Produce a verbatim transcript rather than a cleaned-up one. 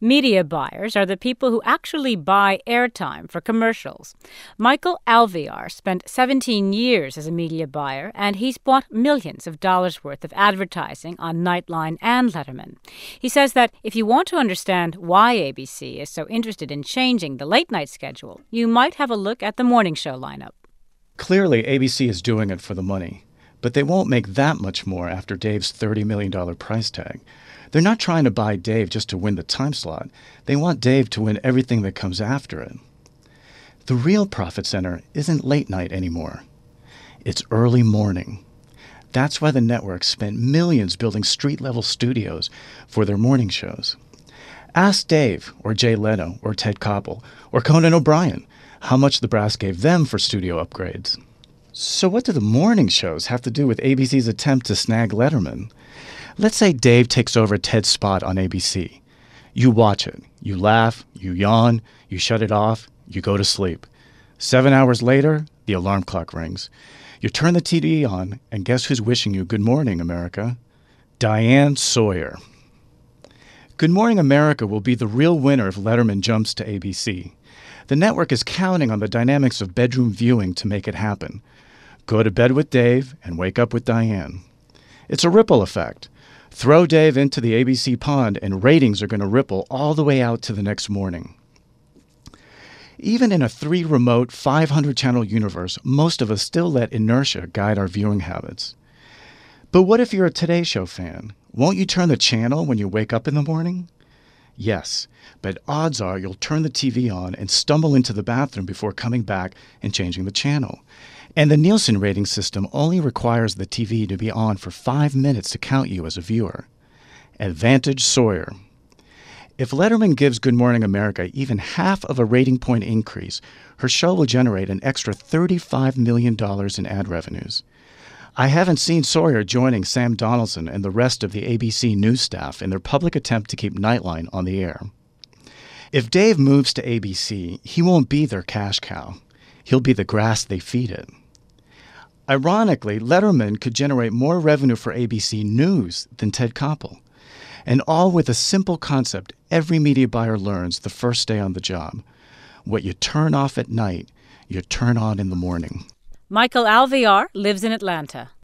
Media buyers are the people who actually buy airtime for commercials. Michael Alvear spent seventeen years as a media buyer, and he's bought millions of dollars worth of advertising on Nightline and Letterman. He says that if you want to understand why A B C is so interested in changing the late-night schedule, you might have a look at the morning show lineup. Clearly, A B C is doing it for the money, but they won't make that much more after Dave's thirty million dollars price tag. They're not trying to buy Dave just to win the time slot. They want Dave to win everything that comes after it. The real profit center isn't late night anymore. It's early morning. That's why the network spent millions building street-level studios for their morning shows. Ask Dave, or Jay Leno, or Ted Koppel, or Conan O'Brien how much the brass gave them for studio upgrades. So what do the morning shows have to do with A B C's attempt to snag Letterman? Let's say Dave takes over Ted's spot on A B C. You watch it. You laugh, you yawn, you shut it off, you go to sleep. Seven hours later, the alarm clock rings. You turn the T V on, and guess who's wishing you good morning, America? Diane Sawyer. Good Morning America will be the real winner if Letterman jumps to A B C. The network is counting on the dynamics of bedroom viewing to make it happen. Go to bed with Dave and wake up with Diane. It's a ripple effect. Throw Dave into the A B C pond and ratings are going to ripple all the way out to the next morning. Even in a three-remote, five hundred channel universe, most of us still let inertia guide our viewing habits. But what if you're a Today Show fan? Won't you turn the channel when you wake up in the morning? Yes, but odds are you'll turn the T V on and stumble into the bathroom before coming back and changing the channel. And the Nielsen rating system only requires the T V to be on for five minutes to count you as a viewer. Advantage Sawyer. If Letterman gives Good Morning America even half of a rating point increase, her show will generate an extra thirty-five million dollars in ad revenues. I haven't seen Sawyer joining Sam Donaldson and the rest of the A B C News staff in their public attempt to keep Nightline on the air. If Dave moves to A B C, he won't be their cash cow. He'll be the grass they feed it. Ironically, Letterman could generate more revenue for A B C News than Ted Koppel. And all with a simple concept every media buyer learns the first day on the job. What you turn off at night, you turn on in the morning. Michael Alvear lives in Atlanta.